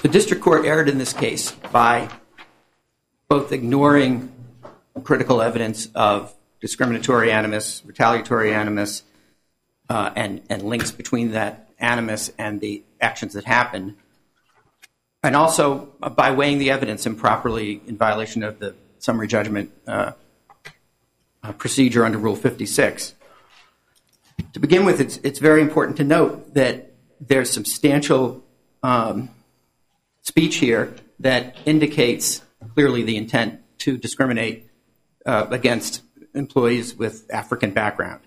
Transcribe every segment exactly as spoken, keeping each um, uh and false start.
The district court erred in this case by both ignoring critical evidence of discriminatory animus, retaliatory animus, uh, and, and links between that animus and the actions that happened, and also by weighing the evidence improperly in violation of the summary judgment uh, uh, procedure under Rule fifty-six. To begin with, it's, it's very important to note that there's substantial um, speech here that indicates clearly the intent to discriminate uh, against employees with African background.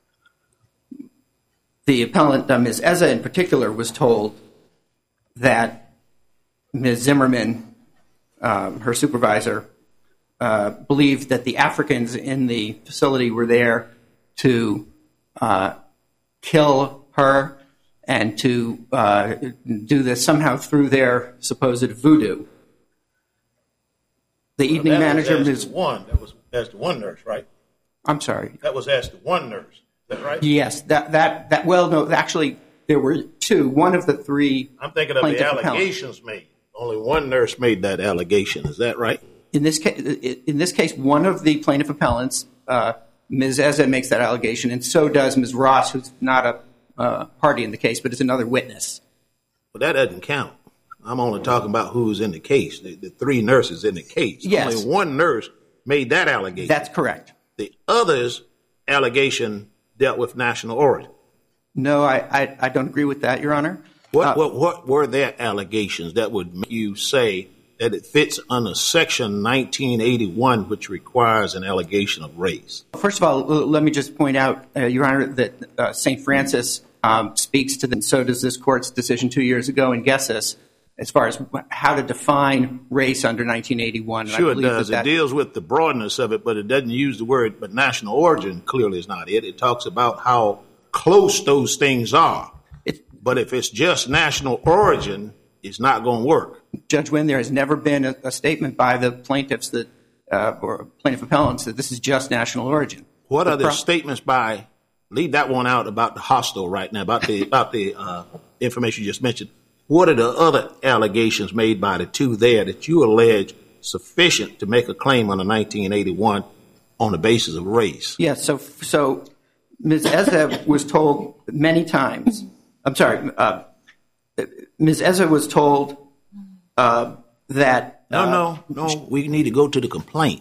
The appellant, uh, Miz Eza in particular, was told that Miz Zimmerman, um, her supervisor, uh, believed that the Africans in the facility were there to uh, kill her and to uh, do this somehow through their supposed voodoo. The evening well, that manager, was Miz One, that was asked to one nurse, right? I'm sorry. That was asked to one nurse. Is that right? Yes. That that that. Well, no. Actually, there were two. One of the three. I'm thinking of the allegations made. Only one nurse made that allegation. Is that right? In this case, in this case, one of the plaintiff appellants, uh, Miz Eza, makes that allegation, and so does Miz Ross, who's not a uh, party in the case, but is another witness. But that doesn't count. I'm only talking about who's in the case. The, the three nurses in the case. Yes. Only one nurse made that allegation. That's correct. The other's allegation dealt with national origin. No, I, I, I don't agree with that, Your Honor. What, uh, what what were their allegations that would make you say that it fits under Section nineteen eighty-one, which requires an allegation of race? First of all, let me just point out, uh, Your Honor, that uh, Saint Francis um, speaks to them. So does this court's decision two years ago in Gessis, as far as how to define race under nineteen eighty-one. Sure it does. That that it deals with the broadness of it, but it doesn't use the word, but national origin clearly is not it. It talks about how close those things are. It's, but if it's just national origin, it's not going to work. Judge Wynn, there has never been a, a statement by the plaintiffs that, uh, or plaintiff appellants that this is just national origin. What the are the pro- statements by, leave that one out about the hostel right now, about the, about the uh, information you just mentioned. What are the other allegations made by the two there that you allege sufficient to make a claim under nineteen eighty-one on the basis of race? Yes, so so Miz Eza was told many times, I'm sorry, uh, Miz Eza was told uh, that... No, uh, no, no, we need to go to the complaint.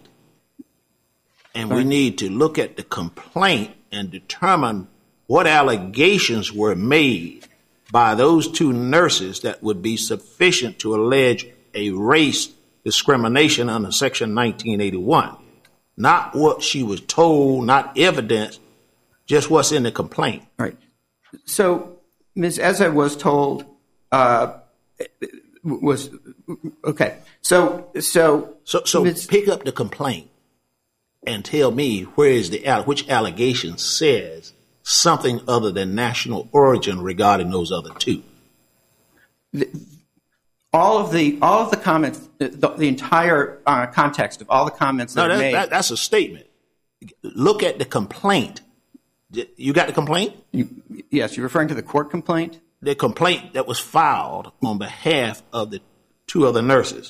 And we need to look at the complaint and determine what allegations were made by those two nurses that would be sufficient to allege a race discrimination under Section nineteen eighty-one. Not what she was told, not evidence, just what's in the complaint. Right. So Miz Eza was told, uh, was, okay, so... So, so, so Miz pick up the complaint and tell me where is the, which allegation says something other than national origin regarding those other two. The, all of the all of the comments, the, the entire uh, context of all the comments that no, are that, made. That, that's a statement. Look at the complaint. You got the complaint? You, yes, you're referring to the court complaint? The complaint that was filed on behalf of the two other nurses.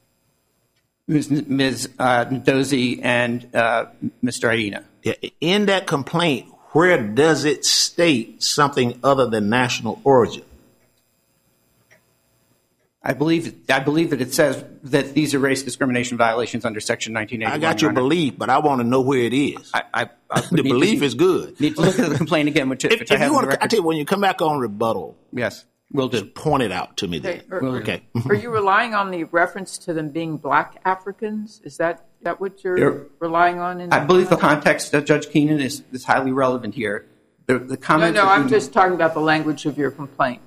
Miz Miz Uh, Dozie and uh, Mister Aina. Yeah, in that complaint, where does it state something other than national origin? I believe I believe that it says that these are race discrimination violations under Section nineteen eighty-one. I got your belief, but I want to know where it is. I, I, I the belief to, is good. Need to look at the complaint again, which, if, which if I have you want on the to, I tell you, when you come back on rebuttal, yes, we'll do. Just point it out to me then. Okay. Are, okay. Are you relying on the reference to them being black Africans? Is that that what you're They're, relying on? In I believe the context of Judge Keenan is, is highly relevant here. The, the no, no, I'm we, just talking about the language of your complaint.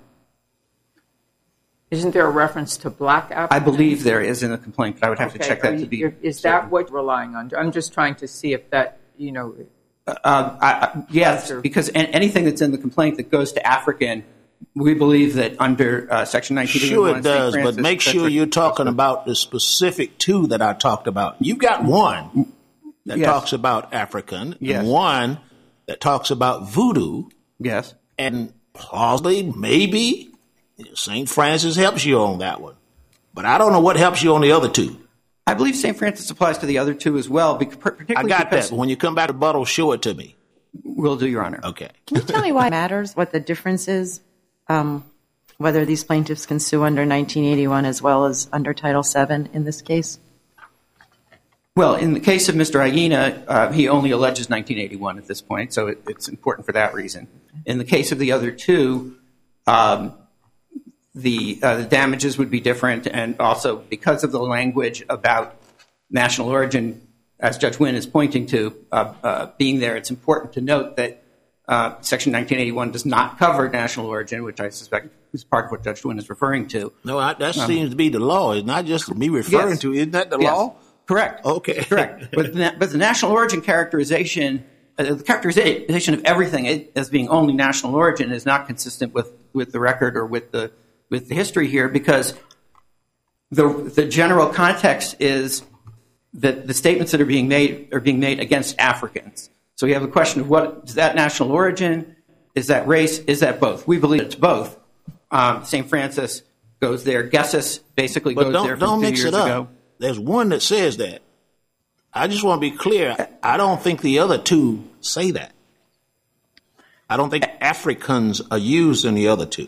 Isn't there a reference to black Africans? I believe there is in the complaint, but I would have okay. to check that you, to be. Is certain. that what you're relying on? I'm just trying to see if that, you know. Uh, I, I, yes, because anything that's in the complaint that goes to African, we believe that under uh, Section nineteen eighty-one. Sure it does, Francis, but make sure you're talking about the specific two that I talked about. You got one that yes. talks about African, yes. and one that talks about voodoo. Yes. And plausibly, maybe, Saint Francis helps you on that one. But I don't know what helps you on the other two. I believe Saint Francis applies to the other two as well. Particularly I got because that. But when you come back to rebuttal, show it to me. Will do, Your Honor. Okay. Can you tell me why it matters, what the difference is, um, whether these plaintiffs can sue under nineteen eighty-one as well as under Title seven in this case? Well, in the case of Mister Aina, uh, he only alleges nineteen eighty-one at this point, so it, it's important for that reason. In the case of the other two, um, the, uh, the damages would be different, and also because of the language about national origin, as Judge Wynn is pointing to, uh, uh, being there, it's important to note that uh, Section nineteen eighty-one does not cover national origin, which I suspect is part of what Judge Wynn is referring to. No, I, that um, seems to be the law. It's not just me referring yes. to. Isn't that the yes. law? Correct. Okay. Correct. But the, but the national origin characterization, uh, the characterization of everything as being only national origin is not consistent with, with the record or with the with the history here, because the the general context is that the statements that are being made are being made against Africans. So we have a question of what is that national origin? Is that race? Is that both? We believe it's both. Um, Saint Francis goes there. Gessis basically but goes don't, there from don't two mix years it up. ago. There's one that says that. I just want to be clear. I don't think the other two say that. I don't think Africans are used in the other two.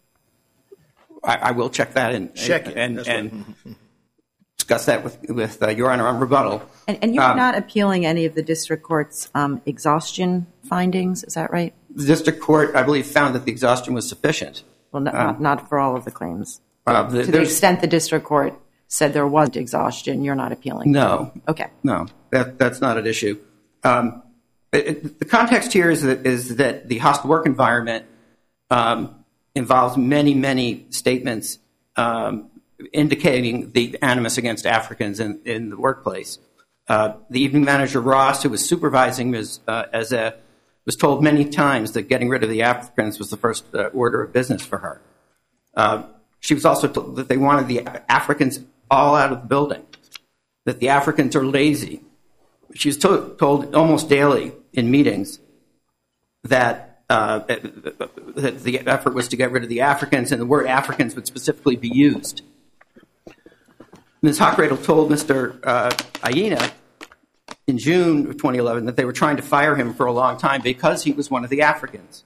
I, I will check that and check it. and, That's and right. discuss that with with uh, Your Honor on rebuttal. And, and you're um, not appealing any of the district court's um, exhaustion findings, is that right? The district court, I believe, found that the exhaustion was sufficient. Well, not, um, not, not for all of the claims. Uh, the, to the extent the district court said there was exhaustion, you're not appealing. No. Okay. No, that that's not an issue. Um, it, it, the context here is that is that the hostile work environment um, involves many, many statements um, indicating the animus against Africans in, in the workplace. Uh, the evening manager, Ross, who was supervising Miz Uh, as a, was told many times that getting rid of the Africans was the first uh, order of business for her. Uh, she was also told that they wanted the Africans all out of the building, that the Africans are lazy. She was to- told almost daily in meetings that Uh, that the effort was to get rid of the Africans, and the word Africans would specifically be used. Miz Hockradle told Mister Uh, Aina in June of twenty eleven that they were trying to fire him for a long time because he was one of the Africans.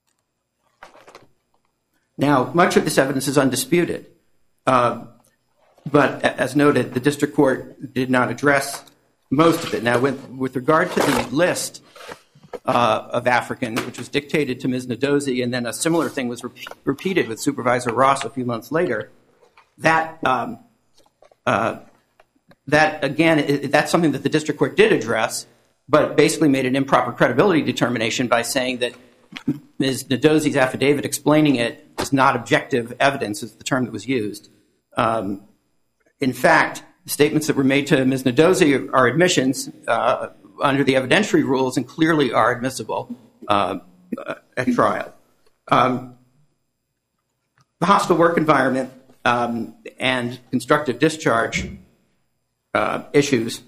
Now, much of this evidence is undisputed, uh, but as noted, the district court did not address most of it. Now, with, with regard to the list Uh, of Africans, which was dictated to Miz Ndozi, and then a similar thing was re- repeated with Supervisor Ross a few months later. That, um, uh, that again, it, that's something that the district court did address, but basically made an improper credibility determination by saying that Miz Ndozi's affidavit explaining it is not objective evidence, is the term that was used. Um, in fact, the statements that were made to Miz Ndozi are admissions uh, under the evidentiary rules and clearly are admissible uh, at trial. Um, the hostile work environment um, and constructive discharge uh, issues,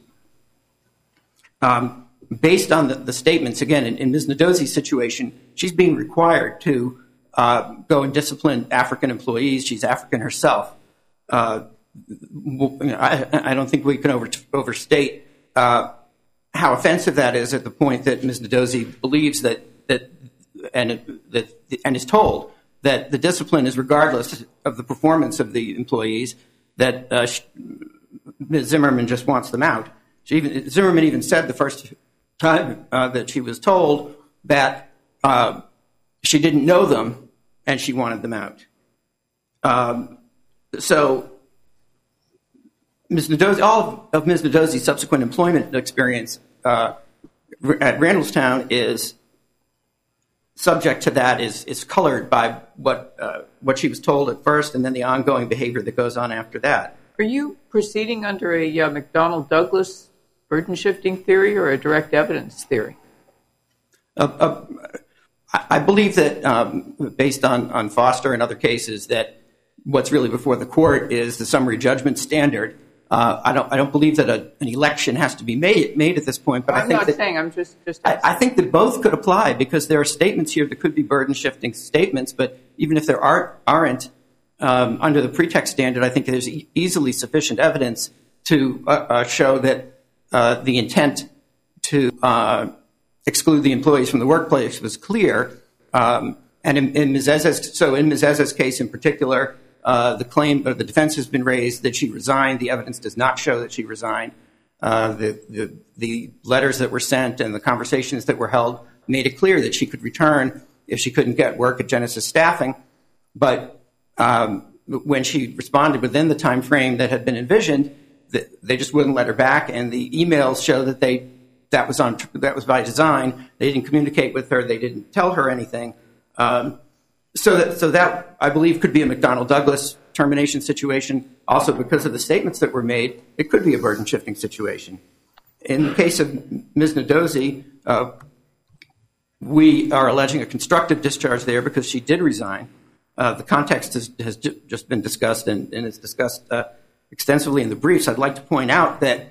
um, based on the, the statements, again, in, in Miz Ndozi's situation, she's being required to uh, go and discipline African employees. She's African herself. Uh, I, I don't think we can over, overstate uh, how offensive that is at the point that Miz Ndozi believes that that and that and is told that the discipline is regardless of the performance of the employees. That uh, she, Miz Zimmerman just wants them out. She even Zimmerman even said the first time uh, that she was told that uh, she didn't know them and she wanted them out. Um, so. Miz Ndozi, all of Miz Ndozi's subsequent employment experience uh, at Randallstown is subject to that, is is colored by what uh, what she was told at first, and then the ongoing behavior that goes on after that. Are you proceeding under a uh, McDonnell Douglas burden shifting theory or a direct evidence theory? Uh, uh, I believe that, um, based on on Foster and other cases, that what's really before the court is the summary judgment standard. Uh, I don't. I don't believe that a, an election has to be made made at this point. But I'm I think not that, saying. I'm just. just I, I think that both could apply because there are statements here that could be burden shifting statements. But even if there are aren't, um, under the pretext standard, I think there's e- easily sufficient evidence to uh, uh, show that uh, the intent to uh, exclude the employees from the workplace was clear. Um, and in, in Miz Eze's, so in Miz Eze's case in particular, uh, the claim or the defense has been raised that she resigned. The evidence does not show that she resigned. Uh, the, the the letters that were sent and the conversations that were held made it clear that she could return if she couldn't get work at Genesis Staffing. But um, when she responded within the time frame that had been envisioned, the, they just wouldn't let her back. And the emails show that they that was on that was by design. They didn't communicate with her. They didn't tell her anything. Um, so that so that I believe could be a McDonnell Douglas termination situation. Also, because of the statements that were made, it could be a burden shifting situation. In the case of Miz Ndozi, uh, we are alleging a constructive discharge there because she did resign. Uh, the context has, has ju- just been discussed and, and is discussed uh, extensively in the briefs. I'd like to point out that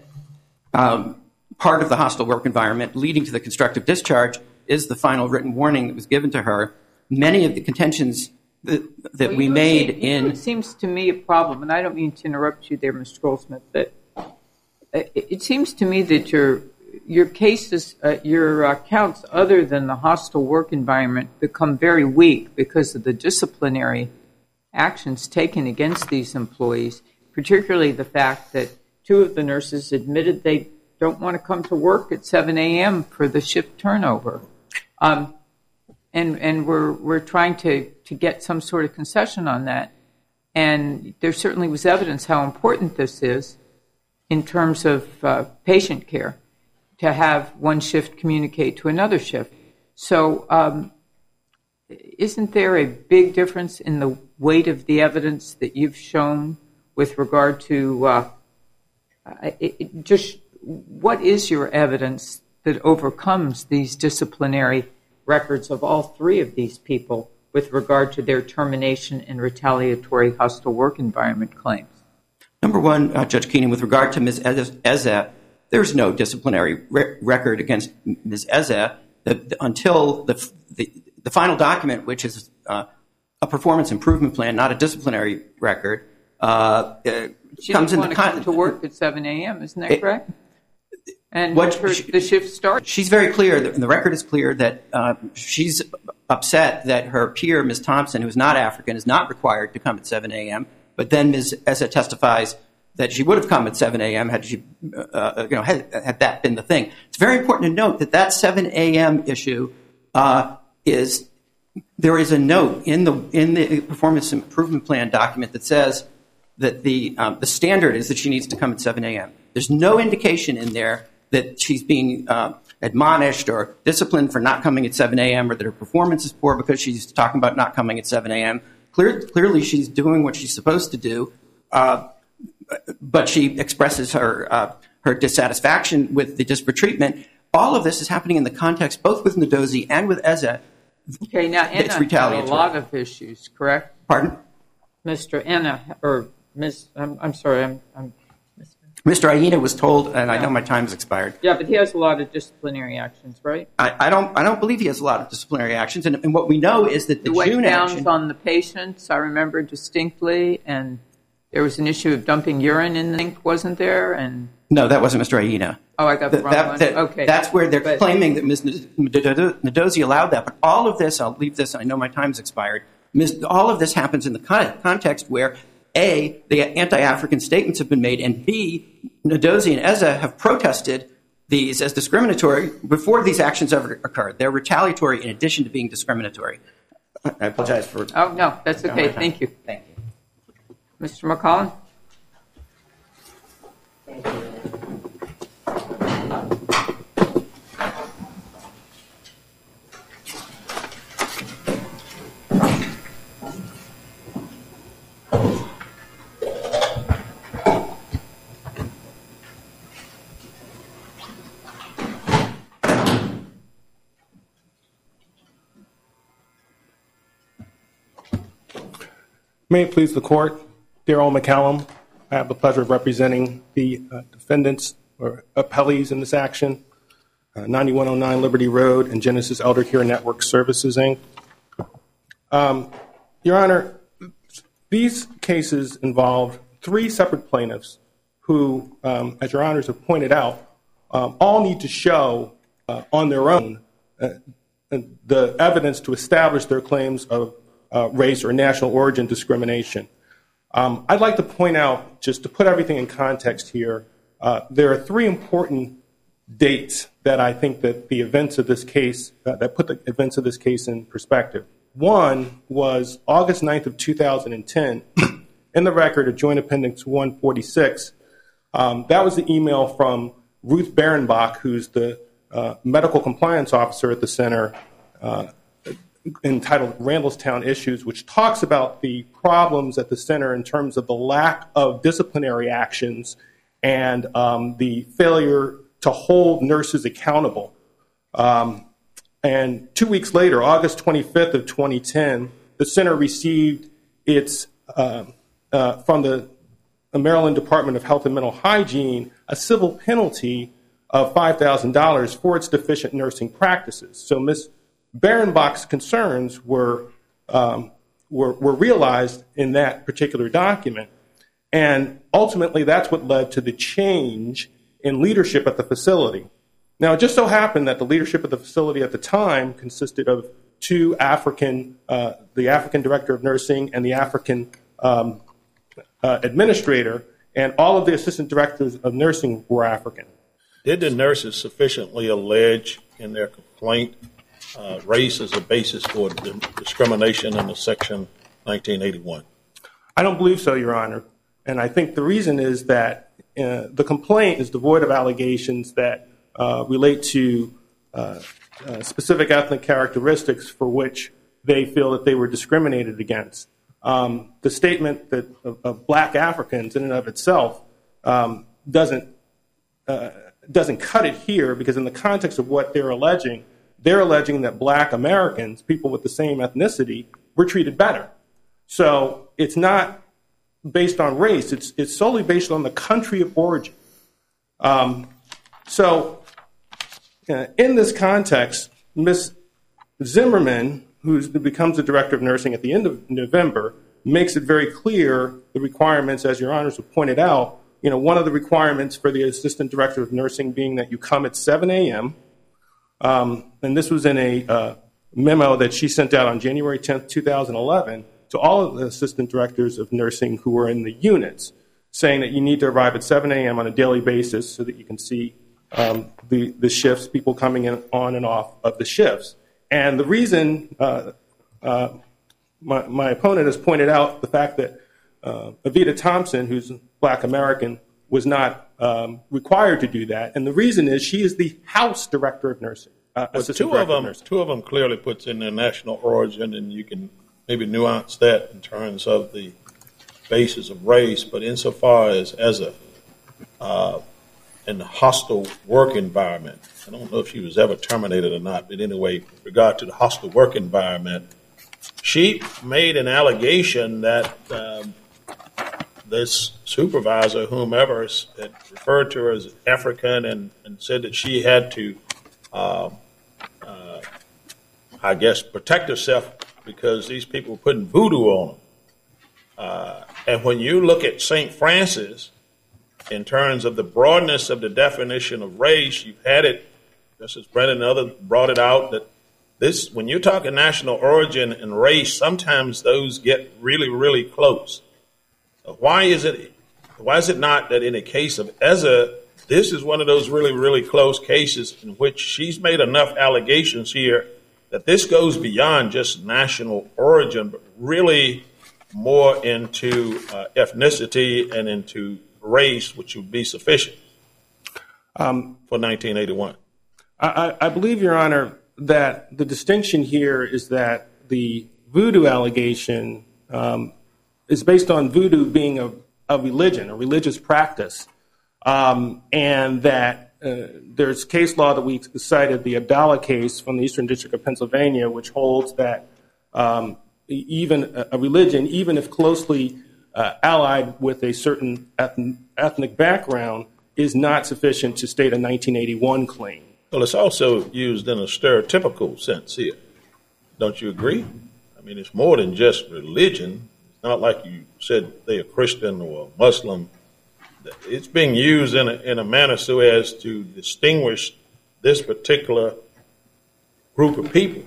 um, part of the hostile work environment leading to the constructive discharge is the final written warning that was given to her. Many of the contentions that, that well, we made see, in... It seems to me a problem, and I don't mean to interrupt you there, Mister Goldsmith, but it, it seems to me that your your cases, uh, your accounts other than the hostile work environment become very weak because of the disciplinary actions taken against these employees, particularly the fact that two of the nurses admitted they don't want to come to work at seven a.m. for the shift turnover. Um, and and we're we're trying to, to get some sort of concession on that. And there certainly was evidence how important this is in terms of uh, patient care, to have one shift communicate to another shift. So um, isn't there a big difference in the weight of the evidence that you've shown with regard to uh, it, it just what is your evidence that overcomes these disciplinary records of all three of these people with regard to their termination and retaliatory hostile work environment claims? Number one, uh, Judge Keenan, with regard to Miz Eze, there's no disciplinary re- record against Miz Eze the, the, until the, the the final document, which is uh, a performance improvement plan, not a disciplinary record, uh, uh, she comes in want the to con- come to work at seven a.m., isn't that it, correct? And what her, she, the shift starts. She's very clear, and the record is clear, that uh, she's upset that her peer, Miz Thompson, who is not African, is not required to come at seven a.m., but then Miz Eze testifies that she would have come at seven a.m. had she, uh, you know, had, had that been the thing. It's very important to note that that seven a.m. issue uh, is there is a note in the in the performance improvement plan document that says that the um, the standard is that she needs to come at seven a.m. There's no indication in there that she's being uh, admonished or disciplined for not coming at seven a.m. or that her performance is poor because she's talking about not coming at seven a.m. Clear, clearly, she's doing what she's supposed to do, uh, but she expresses her uh, her dissatisfaction with the disparate treatment. All of this is happening in the context, both with Ndozi and with Eze. Okay, now Enna had a lot of issues, correct? Pardon? Mister Enna, or Miss, I'm, I'm sorry, I'm, I'm Mister Aina was told, and I know my time's expired. Yeah, but he has a lot of disciplinary actions, right? I, I don't. I don't believe he has a lot of disciplinary actions, and, and what we know is that the, the June downs action on the patients, I remember distinctly, and there was an issue of dumping urine in the sink, wasn't there? And no, that wasn't Mister Aina. Oh, I got the wrong that, one. That, okay, that's where they're but, claiming that Miz Ndozi allowed that. But all of this, I'll leave this. I know my time's expired. Miz all of this happens in the context where A, the anti-African statements have been made, and B, Ndozi and Eze have protested these as discriminatory before these actions ever occurred. They're retaliatory in addition to being discriminatory. I apologize for... Oh, no, that's okay. Thank you. Thank you. Mister McCollum? Thank you. May it please the court, Daryl McCallum. I have the pleasure of representing the uh, defendants or appellees in this action, uh, ninety-one oh nine Liberty Road and Genesis Elder Care Network Services, Incorporated. Um, Your Honor, these cases involved three separate plaintiffs who, um, as your honors have pointed out, um, all need to show uh, on their own uh, the evidence to establish their claims of uh, race or national origin discrimination. Um, I'd like to point out, just to put everything in context here, uh, there are three important dates that I think that the events of this case, uh, that put the events of this case in perspective. One was August ninth of two thousand ten. In the record of Joint Appendix one forty-six, um, that was the email from Ruth Berenbach, who's the uh, medical compliance officer at the center, uh, entitled Randallstown Issues, which talks about the problems at the center in terms of the lack of disciplinary actions and um, the failure to hold nurses accountable. Um, and two weeks later, August twenty-fifth of twenty ten, the center received its, uh, uh, from the Maryland Department of Health and Mental Hygiene, a civil penalty of five thousand dollars for its deficient nursing practices. So Miz Berenbach's concerns were, um, were, were realized in that particular document. And ultimately, that's what led to the change in leadership at the facility. Now, it just so happened that the leadership of the facility at the time consisted of two African, uh, the African director of nursing and the African um, uh, administrator, and all of the assistant directors of nursing were African. Did the nurses sufficiently allege in their complaint uh, race as a basis for discrimination under Section nineteen eighty-one? I don't believe so, Your Honor. And I think the reason is that uh, the complaint is devoid of allegations that uh, relate to uh, uh, specific ethnic characteristics for which they feel that they were discriminated against. Um, the statement that of, of black Africans in and of itself um, doesn't uh, doesn't cut it here, because in the context of what they're alleging, they're alleging that black Americans, people with the same ethnicity, were treated better. So it's not based on race. It's it's solely based on the country of origin. Um, so uh, in this context, Miz Zimmerman, who becomes the director of nursing at the end of November, makes it very clear the requirements, as your honors have pointed out. You know, one of the requirements for the assistant director of nursing being that you come at seven a.m. Um, and this was in a uh, memo that she sent out on January tenth, two thousand eleven, to all of the assistant directors of nursing who were in the units, saying that you need to arrive at seven a.m. on a daily basis so that you can see um, the, the shifts, people coming in on and off of the shifts. And the reason uh, uh, my, my opponent has pointed out the fact that uh, Avita Thompson, who's black American, was not um, required to do that. And the reason is she is the house director of nursing. Uh, well, two of them, two of them clearly puts in their national origin, and you can maybe nuance that in terms of the basis of race. But insofar as as a uh, in the hostile work environment, I don't know if she was ever terminated or not, but anyway, with regard to the hostile work environment, she made an allegation that um, this supervisor, whomever, had referred to her as African, and, and said that she had to, uh, uh, I guess, protect herself because these people were putting voodoo on them. Uh, and when you look at Saint Francis, in terms of the broadness of the definition of race, you've had it, just as Brendan and others brought it out, that this, when you're talking national origin and race, sometimes those get really, really close. Why is it? Why is it not that in a case of Ezra, this is one of those really, really close cases in which she's made enough allegations here that this goes beyond just national origin, but really more into uh, ethnicity and into race, which would be sufficient um, for nineteen eighty-one. I, I believe, Your Honor, that the distinction here is that the voodoo allegation um, is based on voodoo being a, a religion, a religious practice, um, and that uh, there's case law that we cited, the Abdallah case from the Eastern District of Pennsylvania, which holds that um, even a, a religion, even if closely uh, allied with a certain ethn- ethnic background, is not sufficient to state a nineteen eighty-one claim. Well, it's also used in a stereotypical sense here. Don't you agree? I mean, it's more than just religion. It's not like you said they're Christian or Muslim, it's being used in a, in a manner so as to distinguish this particular group of people.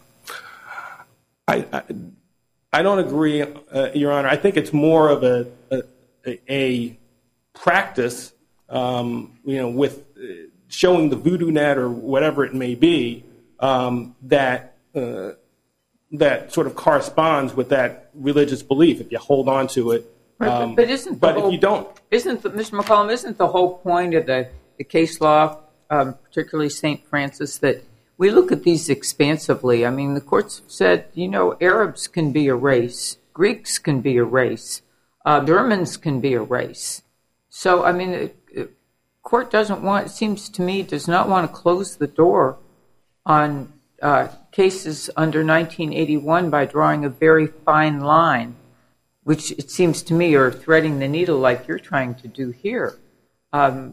I I, I don't agree, uh, Your Honor. I think it's more of a a, a practice, um, you know, with showing the voodoo net or whatever it may be, um, that uh, that sort of corresponds with that religious belief. If you hold on to it, um, but, but isn't the but whole, if you don't, isn't the, Mister McCollum, isn't the whole point of the, the case law, um, particularly Saint Francis, that we look at these expansively? I mean, the courts said, you know, Arabs can be a race, Greeks can be a race, uh, Germans can be a race. So, I mean, the it, court doesn't want, it seems to me, does not want to close the door on uh, cases under nineteen eighty-one by drawing a very fine line, which it seems to me are threading the needle like you're trying to do here. Um,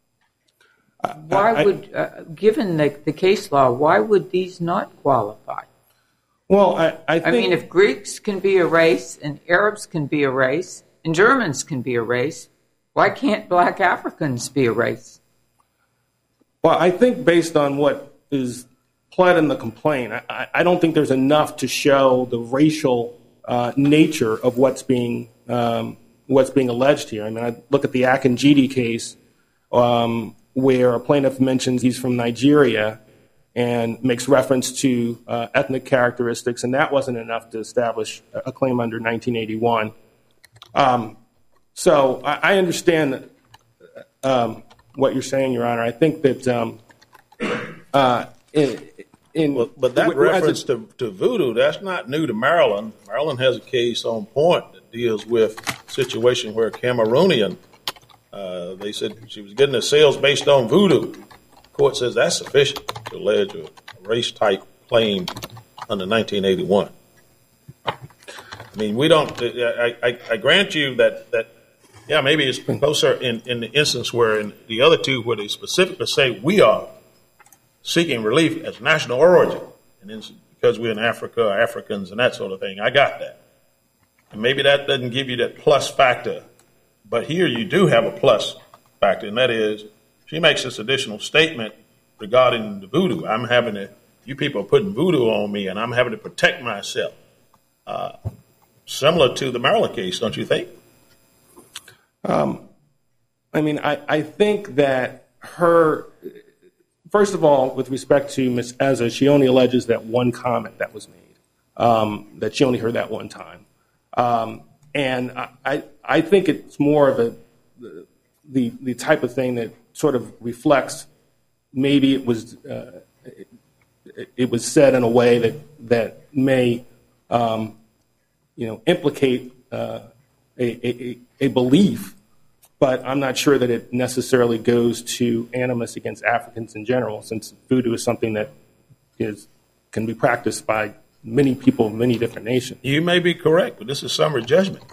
why I, I, would, uh, given the, the case law, why would these not qualify? Well, I, I, think, I mean, if Greeks can be a race and Arabs can be a race and Germans can be a race, why can't black Africans be a race? Well, I think based on what is pled in the complaint, I, I don't think there's enough to show the racial uh, nature of what's being um, what's being alleged here. I mean, I look at the Akinjidi case, um, where a plaintiff mentions he's from Nigeria and makes reference to uh, ethnic characteristics, and that wasn't enough to establish a claim under nineteen eighty-one. Um, so I, I understand um, what you're saying, Your Honor. I think that um, uh, in, in well, but that reference a, to, to voodoo, that's not new to Maryland. Maryland has a case on point that deals with a situation where a Cameroonian, uh, they said she was getting her sales based on voodoo. The court says that's sufficient to allege a race-type claim under nineteen eighty-one. I mean, we don't, I, I, I grant you that, that, yeah, maybe it's closer in, in the instance where in the other two where they specifically say we are seeking relief as national origin, and then because we're in Africa, Africans, and that sort of thing. I got that. And maybe that doesn't give you that plus factor, but here you do have a plus factor, and that is she makes this additional statement regarding the voodoo. I'm having to, you people are putting voodoo on me, and I'm having to protect myself. Uh, similar to the Maryland case, don't you think? Um, I mean, I, I think that her, first of all, with respect to Miz Eza, she only alleges that one comment that was made, um, that she only heard that one time. Um, and I, I, I think it's more of a, the, the type of thing that sort of reflects maybe it was, uh, it, it was said in a way that, that may, um, you know, implicate uh, a, a, a belief, but I'm not sure that it necessarily goes to animus against Africans in general, since voodoo is something that is can be practiced by many people of many different nations. You may be correct, but this is summary judgment.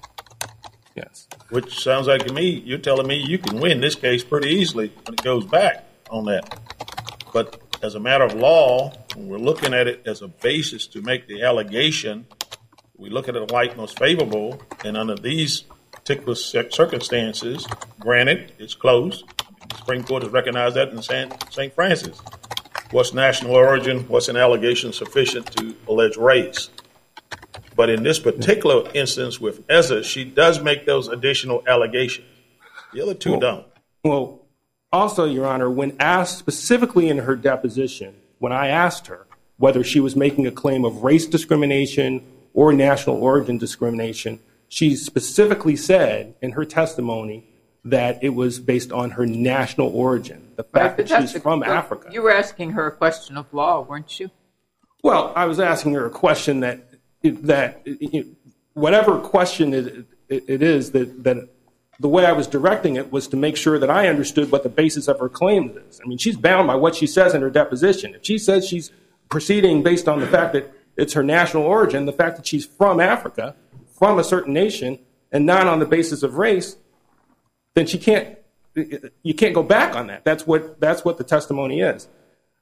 Yes. Which sounds like to me, you're telling me you can win this case pretty easily when it goes back on that. But as a matter of law, when we're looking at it as a basis to make the allegation, we look at it like most favorable, and under these particular circumstances, granted, it's closed. The Supreme Court has recognized that in Saint Francis. What's national origin? What's an allegation sufficient to allege race? But in this particular instance with Eza, she does make those additional allegations. The other two well, don't. Well, also, Your Honor, when asked specifically in her deposition, when I asked her whether she was making a claim of race discrimination or national origin discrimination, she specifically said in her testimony that it was based on her national origin, the fact right, that she's the, from the, Africa. You were asking her a question of law, weren't you? Well, I was asking her a question that, that whatever question it, it, it is, that, that the way I was directing it was to make sure that I understood what the basis of her claim is. I mean, she's bound by what she says in her deposition. If she says she's proceeding based on the fact that it's her national origin, the fact that she's from Africa, from a certain nation, and not on the basis of race, then she can't, you can't go back on that. That's what, that's what the testimony is.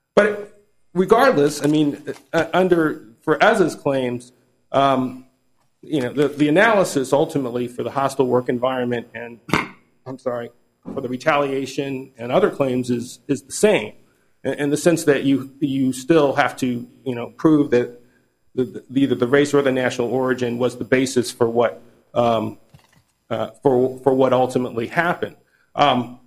But regardless, I mean, uh, under, for Eza's claims, um, you know, the, the analysis ultimately for the hostile work environment and, I'm sorry, for the retaliation and other claims is is the same, in, in the sense that you you still have to, you know, prove that the, the, either the race or the national origin was the basis for what um, uh, for for what ultimately happened. Um,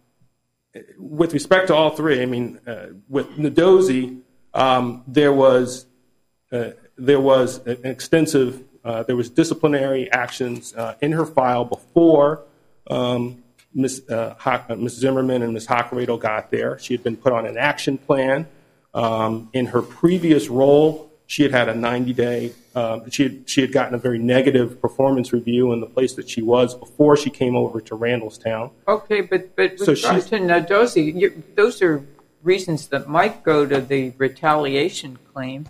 with respect to all three, I mean, uh, with Ndozi, um, there was uh, there was an extensive uh, there was disciplinary actions uh, in her file before um, Miz Uh, uh, Miz Zimmerman and Miz Hockradel got there. She had been put on an action plan. Um, in her previous role, she had had a ninety day. Uh, she had she had gotten a very negative performance review in the place that she was before she came over to Randallstown. Okay, but but with So regard she's- to Ndozi, you, those are reasons that might go to the retaliation claim,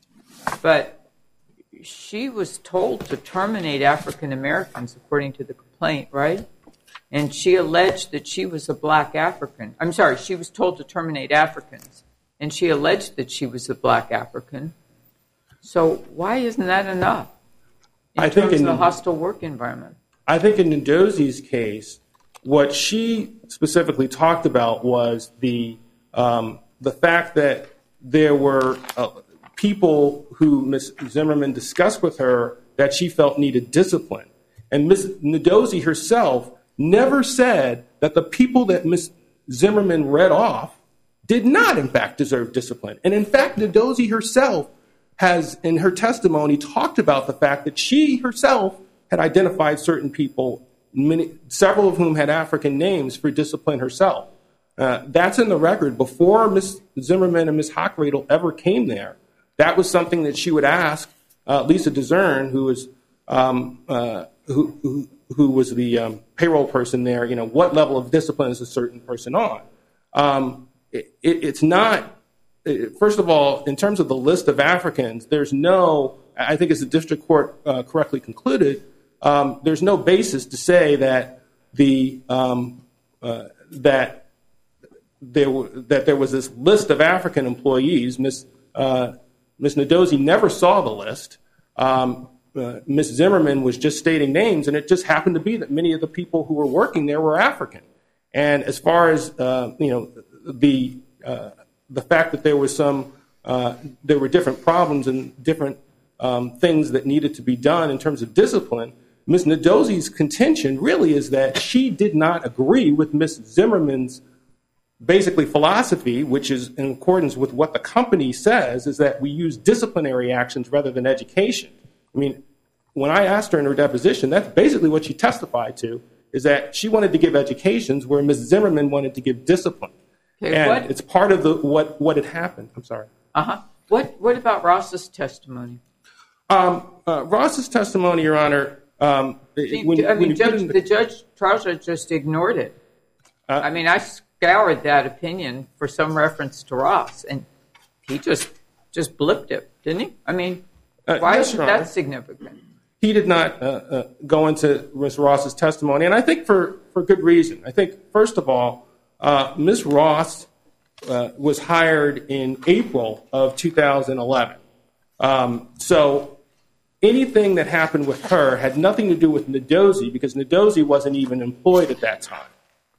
but she was told to terminate African Americans according to the complaint, right? And she alleged that she was a black African. I'm sorry, she was told to terminate Africans, and she alleged that she was a black African. So why isn't that enough in I think terms in- of the hostile work environment? I think in Ndozi's case, what she specifically talked about was the um, the fact that there were uh, people who Miz Zimmerman discussed with her that she felt needed discipline, and Miz Ndozi herself never said that the people that Miz Zimmerman read off did not, in fact, deserve discipline. And in fact, Ndozi herself has, in her testimony, talked about the fact that she herself had identified certain people, many, several of whom had African names, for discipline herself. Uh, that's in the record. Before Miz Zimmerman and Miz Hockradel ever came there, that was something that she would ask uh, Lisa DeZern, who was um, uh, who, who who was the um, payroll person there. You know, what level of discipline is a certain person on? Um, it, it, it's not. First of all, in terms of the list of Africans, there's no, I think as the district court uh, correctly concluded, um, there's no basis to say that the um, uh, that there were, that there was this list of African employees. Miz Uh, Miz Ndozi never saw the list. Um, uh, Miz Zimmerman was just stating names, and it just happened to be that many of the people who were working there were African. And as far as uh, you know, the uh, the fact that there was some, uh, there were different problems and different um, things that needed to be done in terms of discipline, Miz Ndozi's contention really is that she did not agree with Miz Zimmerman's basically philosophy, which is in accordance with what the company says, is that we use disciplinary actions rather than education. I mean, when I asked her in her deposition, that's basically what she testified to, is that she wanted to give educations where Miz Zimmerman wanted to give discipline. Okay, and what- it's part of the what what had happened. I'm sorry. Uh-huh. What what about Ross's testimony? Um, uh, Ross's testimony, Your Honor. Um, She, when, I when mean, you get judge, into- the judge, trial judge just ignored it. Uh, I mean, I scoured that opinion for some reference to Ross, and he just just blipped it, didn't he? I mean, Uh, why yes, is Your Honor. that significant? He did not uh, uh, go into Miz Ross's testimony, and I think for, for good reason. I think, first of all, uh, Miz Ross uh, was hired in April of two thousand eleven. Um, so anything that happened with her had nothing to do with Ndozi, because Ndozi wasn't even employed at that time.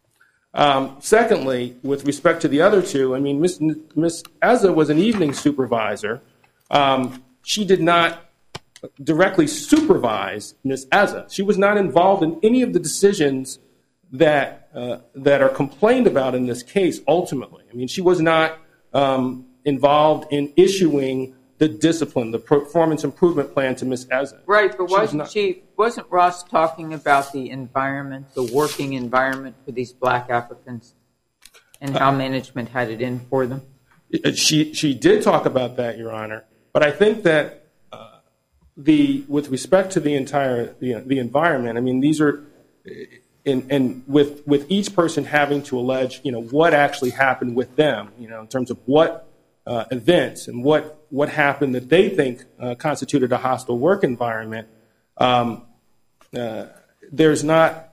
Um, secondly, with respect to the other two, I mean, Miz Miz Eza was an evening supervisor. Um, she did not directly supervise Miz Eza. She was not involved in any of the decisions that uh, that are complained about in this case. Ultimately, I mean, she was not um, involved in issuing the discipline, the performance improvement plan to Miz Eza. Right, but She was wasn't not- she? Wasn't Ross talking about the environment, the working environment for these black Africans, and how management had it in for them? She she did talk about that, Your Honor. But I think that uh, the with respect to the entire you know, the environment, I mean, these are in and with with each person having to allege, you know, what actually happened with them, you know, in terms of what uh, events and what what happened that they think uh, constituted a hostile work environment. Um, uh, there's not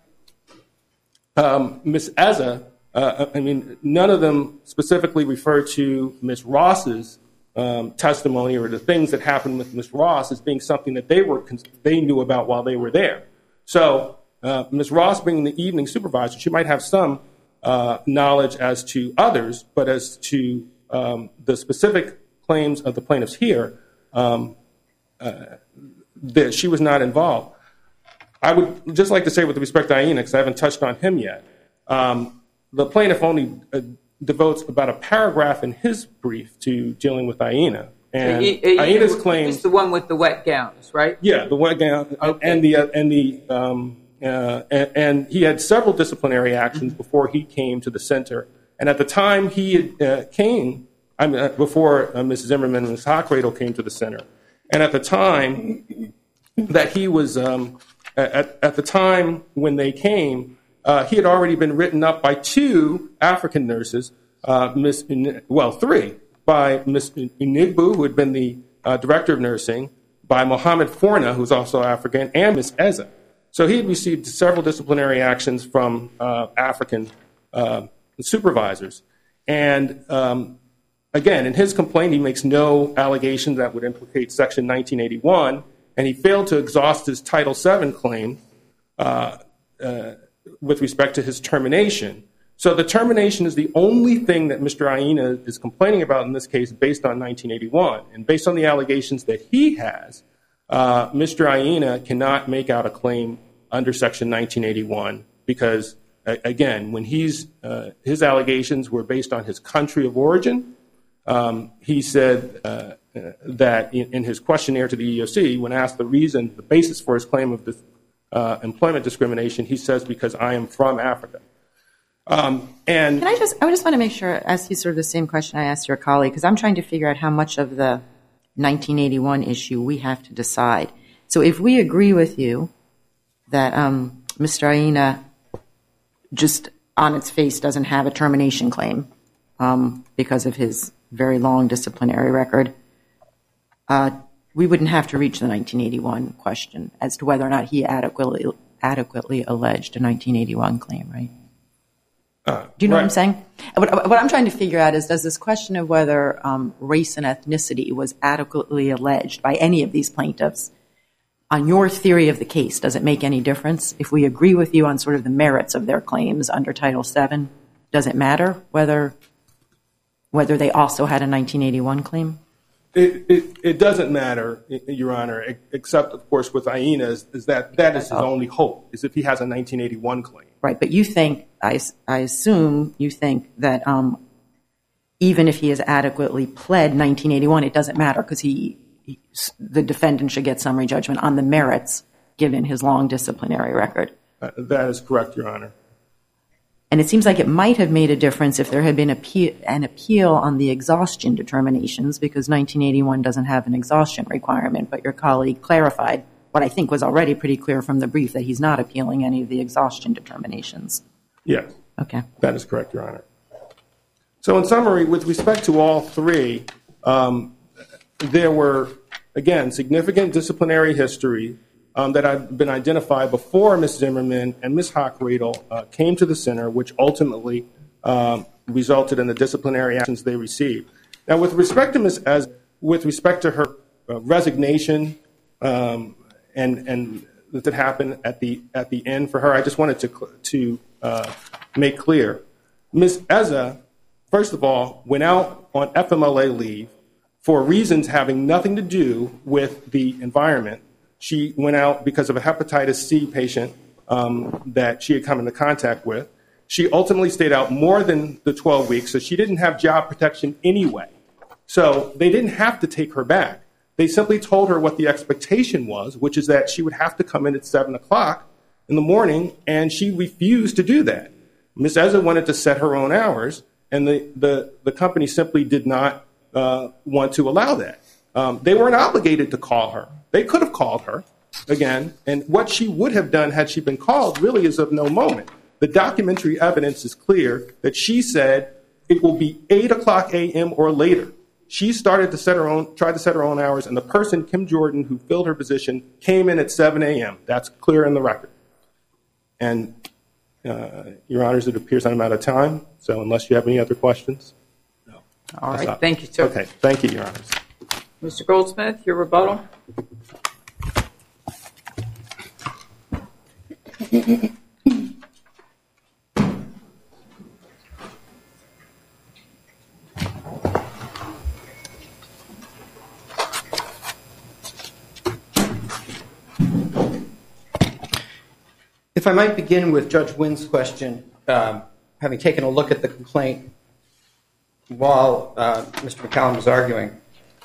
um, Miz Eza. Uh, I mean, none of them specifically refer to Miz Ross's um, testimony or the things that happened with Miz Ross as being something that they were they knew about while they were there. So uh, Miz Ross being the evening supervisor, she might have some uh, knowledge as to others, but as to um, the specific claims of the plaintiffs here, um, uh, that she was not involved. I would just like to say with respect to Aina, because I haven't touched on him yet, um, the plaintiff only uh, devotes about a paragraph in his brief to dealing with Aina. And so, uh, Aina's claims... It's the one with the wet gowns, right? Yeah, the wet gown, okay. and the, uh, and, the um, uh, and, and he had several disciplinary actions mm-hmm. before he came to the center. And at the time he uh, came, I mean, uh, before uh, Missus Zimmerman and Miz Hockradle came to the center, and at the time that he was... Um, At, at the time when they came, uh, he had already been written up by two African nurses, uh, Miss well, three, by Miss Inigbu, who had been the uh, director of nursing, by Mohammed Forna, who's also African, and Miss Eza. So he had received several disciplinary actions from uh, African uh, supervisors. And um, again, in his complaint, he makes no allegations that would implicate Section nineteen eighty-one. And he failed to exhaust his Title seven claim uh, uh, with respect to his termination. So the termination is the only thing that Mister Aina is complaining about in this case based on nineteen eighty-one. And based on the allegations that he has, uh, Mister Aina cannot make out a claim under Section nineteen eighty-one because, uh, again, when he's uh, his allegations were based on his country of origin, um, he said... Uh, Uh, that in, in his questionnaire to the E E O C, when asked the reason, the basis for his claim of this, uh, employment discrimination, he says, because I am from Africa. Um, and Can I just, I just want to make sure, ask you sort of the same question I asked your colleague, because I'm trying to figure out how much of the nineteen eighty-one issue we have to decide. So if we agree with you that um, Mister Aina just on its face doesn't have a termination claim um, because of his very long disciplinary record, Uh, we wouldn't have to reach the nineteen eighty-one question as to whether or not he adequately adequately alleged a nineteen eighty-one claim, right? Uh, Do you know right. what I'm saying? What, what I'm trying to figure out is, does this question of whether um, race and ethnicity was adequately alleged by any of these plaintiffs, on your theory of the case, does it make any difference? If we agree with you on sort of the merits of their claims under Title seven, does it matter whether whether they also had a nineteen eighty-one claim? It, it, it doesn't matter, Your Honor, except, of course, with Aina, is, is that that is his oh. only hope, is if he has a nineteen eighty-one claim. Right, but you think, I, I assume you think that um, even if he has adequately pled nineteen eighty-one, it doesn't matter because he, he, the defendant should get summary judgment on the merits given his long disciplinary record. Uh, that is correct, Your Honor. And it seems like it might have made a difference if there had been appeal, an appeal on the exhaustion determinations, because nineteen eighty-one doesn't have an exhaustion requirement, but your colleague clarified what I think was already pretty clear from the brief, that he's not appealing any of the exhaustion determinations. Yes. Okay. That is correct, Your Honor. So in summary, with respect to all three, um, there were, again, significant disciplinary history Um, that had been identified before Miz Zimmerman and Miz Hockradle uh, came to the center, which ultimately um, resulted in the disciplinary actions they received. Now, with respect to Miz As, with respect to her uh, resignation um, and and that happened at the at the end for her, I just wanted to to uh, make clear, Miz Eza, first of all, went out on F M L A leave for reasons having nothing to do with the environment. She went out because of a hepatitis C patient um, that she had come into contact with. She ultimately stayed out more than the twelve weeks, so she didn't have job protection anyway. So they didn't have to take her back. They simply told her what the expectation was, which is that she would have to come in at seven o'clock in the morning, and she refused to do that. Miz Eza wanted to set her own hours, and the, the, the company simply did not uh, want to allow that. Um, they weren't obligated to call her. They could have called her, again, and what she would have done had she been called really is of no moment. The documentary evidence is clear that she said it will be eight o'clock a.m. or later. She started to set her own, tried to set her own hours, and the person, Kim Jordan, who filled her position, came in at seven a.m. That's clear in the record. And, uh, Your Honors, it appears I'm out of time, so unless you have any other questions. No. All That's right. not- Thank you, sir. Okay, thank you, Your Honors. Mister Goldsmith, your rebuttal. If I might begin with Judge Wynn's question, um, having taken a look at the complaint while uh, Mister McCallum was arguing.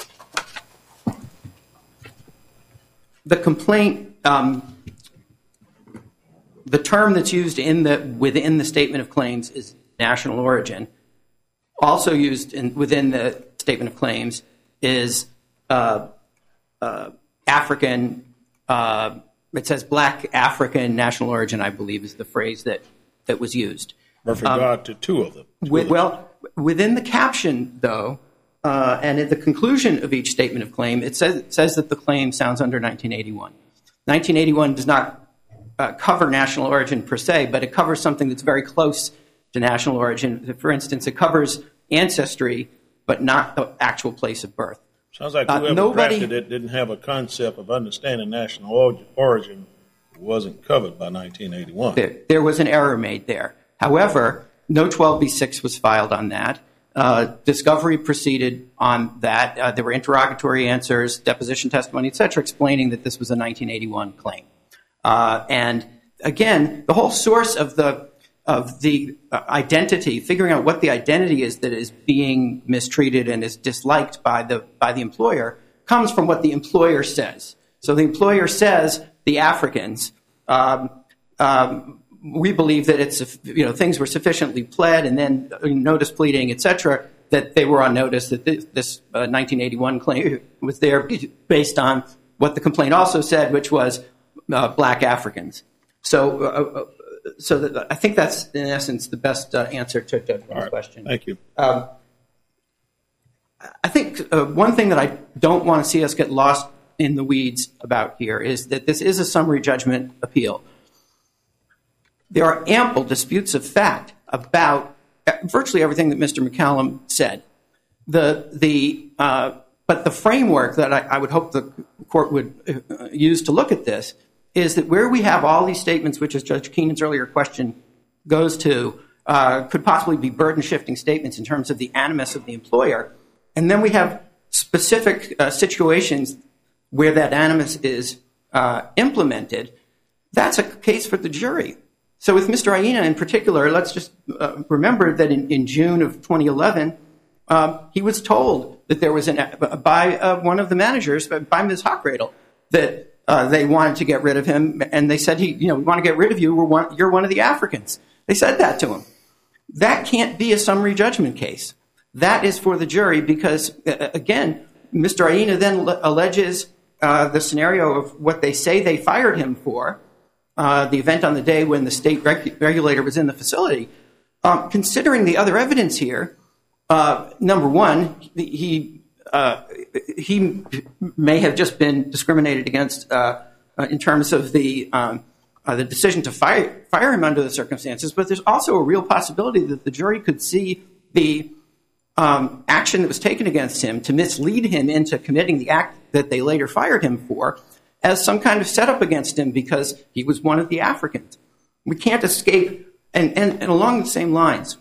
The complaint, um, the term that's used in the within the statement of claims is national origin. Also used in, within the statement of claims is uh, uh, African. Uh, it says Black African national origin, I believe, is the phrase that, that was used. With regard um, to two of them. Two with, of them. Well, within the caption, though, uh, and at the conclusion of each statement of claim, it says, it says that the claim sounds under nineteen eighty-one. nineteen eighty-one does not uh, cover national origin per se, but it covers something that's very close to national origin. For instance, it covers ancestry, but not the actual place of birth. Sounds like whoever uh, nobody, drafted it didn't have a concept of understanding national origin. Wasn't covered by nineteen eighty-one. There, there was an error made there. However, no twelve B six was filed on that. Uh, discovery proceeded on that. Uh, there were interrogatory answers, deposition testimony, et cetera, explaining that this was a nineteen eighty-one claim. Uh, and again, the whole source of the of the uh, identity, figuring out what the identity is that is being mistreated and is disliked by the by the employer, comes from what the employer says. So the employer says the Africans. Um, um, we believe that it's you know things were sufficiently pled, and then notice pleading, et cetera, that they were on notice that this, this uh, nineteen eighty-one claim was there based on what the complaint also said, which was uh, Black Africans. So. Uh, So that, I think that's, in essence, the best uh, answer to Judge Wynn's right. question. Thank you. Um, I think uh, one thing that I don't want to see us get lost in the weeds about here is that this is a summary judgment appeal. There are ample disputes of fact about virtually everything that Mister McCallum said. The the uh, but the framework that I, I would hope the court would uh, use to look at this is that where we have all these statements, which is Judge Keenan's earlier question goes to, uh, could possibly be burden-shifting statements in terms of the animus of the employer, and then we have specific uh, situations where that animus is uh, implemented, that's a case for the jury. So with Mister Aina in particular, let's just uh, remember that in, in June of twenty eleven, um, he was told that there was an, by uh, one of the managers, by Miz Hockradle, that Uh, they wanted to get rid of him, and they said, "He, you know, we want to get rid of you. We're one, you're one of the Africans." They said that to him. That can't be a summary judgment case. That is for the jury because, uh, again, Mister Aina then le- alleges uh, the scenario of what they say they fired him for, uh, the event on the day when the state reg- regulator was in the facility. Um, considering the other evidence here, uh, number one, he. Uh, he may have just been discriminated against uh, uh, in terms of the um, uh, the decision to fire fire him under the circumstances, but there's also a real possibility that the jury could see the um, action that was taken against him to mislead him into committing the act that they later fired him for as some kind of setup against him because he was one of the Africans. We can't escape, and, and, and along the same lines,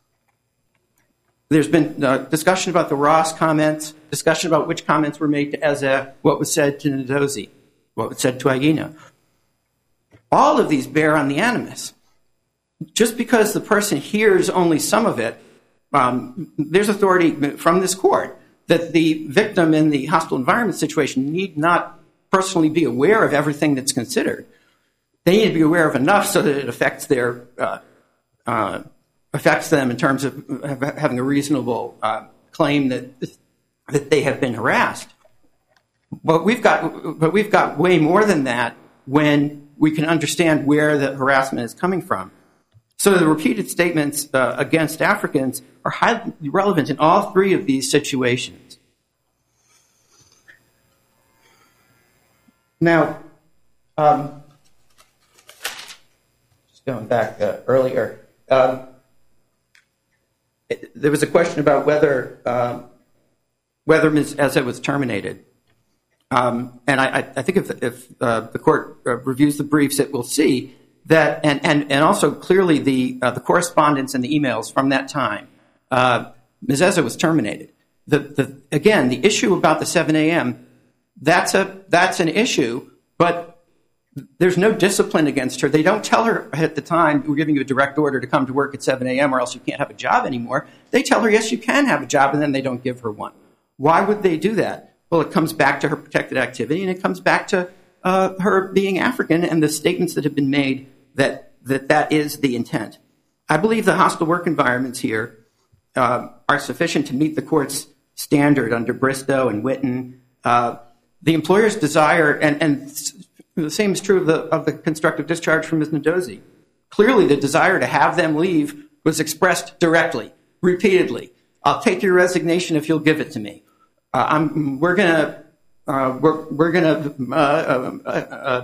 there's been uh, discussion about the Ross comments, discussion about which comments were made to Eza, what was said to Ndozi, what was said to Aina. All of these bear on the animus. Just because the person hears only some of it, um, there's authority from this court that the victim in the hostile environment situation need not personally be aware of everything that's considered. They need to be aware of enough so that it affects their uh, uh, affects them in terms of having a reasonable uh, claim that that they have been harassed. But we've got but we've got way more than that when we can understand where the harassment is coming from. So the repeated statements uh, against Africans are highly relevant in all three of these situations. Now, um, just going back uh, earlier, um, there was a question about whether uh, whether Miz Eza was terminated. Um, and I, I think if, if uh, the court uh, reviews the briefs, it will see that, and, and, and also clearly the uh, the correspondence and the emails from that time, uh, Miz Eza was terminated. The, the again, the issue about the seven a.m. that's a that's an issue, but there's no discipline against her. They don't tell her at the time, we're giving you a direct order to come to work at seven a.m. or else you can't have a job anymore. They tell her, yes, you can have a job, and then they don't give her one. Why would they do that? Well, it comes back to her protected activity, and it comes back to uh, her being African and the statements that have been made that that, that is the intent. I believe the hostile work environments here uh, are sufficient to meet the court's standard under Bristow and Witten. Uh, the employer's desire, and, and the same is true of the, of the constructive discharge from Miz Ndozi. Clearly, the desire to have them leave was expressed directly, repeatedly. I'll take your resignation if you'll give it to me. Uh, I'm, we're gonna, uh, we're, we're gonna. Uh, uh, uh,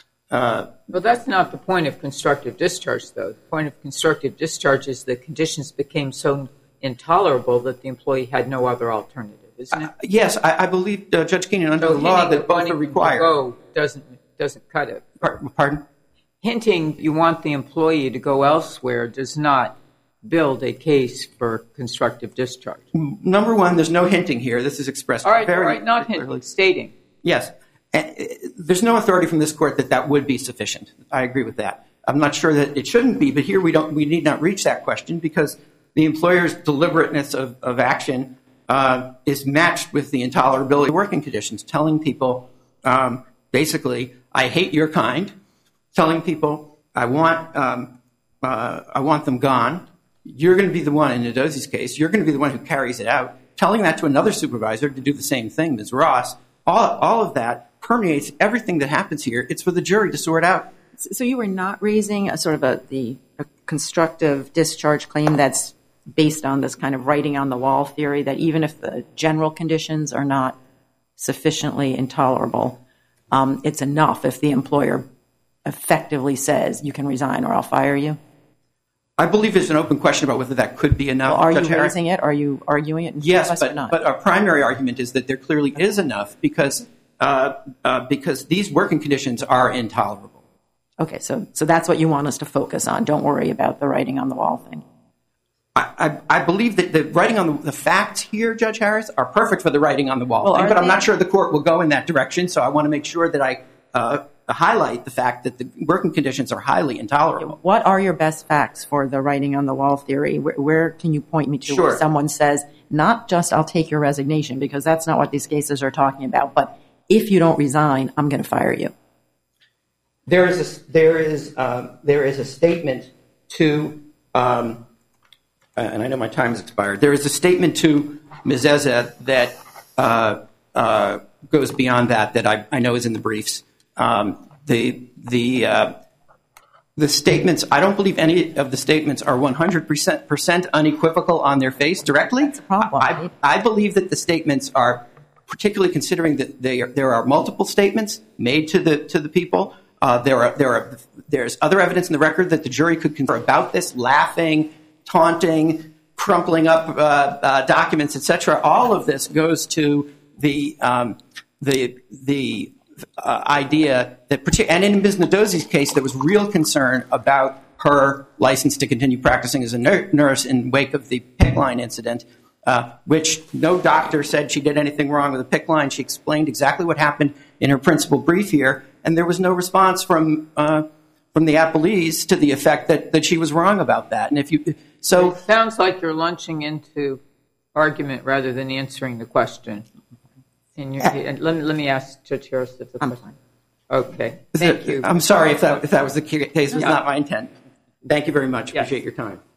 uh, well, that's not the point of constructive discharge, though. The point of constructive discharge is the conditions became so intolerable that the employee had no other alternative, isn't it? Uh, yes, I, I believe uh, Judge Keenan under so the law that both are required. Go doesn't doesn't cut it. Pardon? Hinting you want the employee to go elsewhere does not build a case for constructive discharge. Number one, there's no hinting here. This is expressed all right, very all right, not clearly. Hinting, stating. Yes. There's no authority from this court that that would be sufficient. I agree with that. I'm not sure that it shouldn't be, but here we don't. We need not reach that question because the employer's deliberateness of, of action uh, is matched with the intolerability of working conditions, telling people um, basically, I hate your kind, telling people I want um, uh, I want them gone. You're going to be the one, in Ndozi's case, you're going to be the one who carries it out. Telling that to another supervisor to do the same thing, Miz Ross, all, all of that permeates everything that happens here. It's for the jury to sort out. So you were not raising a sort of a, the, a constructive discharge claim that's based on this kind of writing on the wall theory that even if the general conditions are not sufficiently intolerable, um, it's enough if the employer effectively says you can resign or I'll fire you? I believe there's an open question about whether that could be enough. Well, are Judge you Harris? raising it? Are you arguing it? In yes, but, not? but our primary argument is that there clearly is enough because uh, uh, because these working conditions are intolerable. Okay, so so that's what you want us to focus on. Don't worry about the writing on the wall thing. I, I, I believe that the writing on the, the facts here, Judge Harris, are perfect for the writing on the wall well, thing, but they? I'm not sure the court will go in that direction, so I want to make sure that I uh, highlight the fact that the working conditions are highly intolerable. What are your best facts for the writing on the wall theory? Where, where can you point me to sure. where someone says, not just I'll take your resignation, because that's not what these cases are talking about, but if you don't resign, I'm going to fire you? There is a, there is, uh, there is a statement to, um, and I know my time has expired, there is a statement to Miz Eza that uh, uh, goes beyond that, that I, I know is in the briefs. Um, the the uh, the statements, I don't believe any of the statements are one hundred percent unequivocal on their face directly. That's a problem. I, I believe that the statements are, particularly considering that they are, there are multiple statements made to the to the people. Uh, there are there are there's other evidence in the record that the jury could confer about this, laughing, taunting, crumpling up uh, uh, documents, et cetera. All of this goes to the um, the the uh, idea that, and in Miz Ndozi's case, there was real concern about her license to continue practicing as a nurse in wake of the PICC line incident, uh, which no doctor said she did anything wrong with the PICC line. She explained exactly what happened in her principal brief here, and there was no response from uh, from the appellees to the effect that, that she was wrong about that. And if you so, it sounds like you're launching into argument rather than answering the question. And, you're, and let me let me ask Judge Harris if the question. Okay, thank you. I'm sorry if that if that was the case. It was Yeah. not my intent. Thank you very much. Yes. Appreciate your time.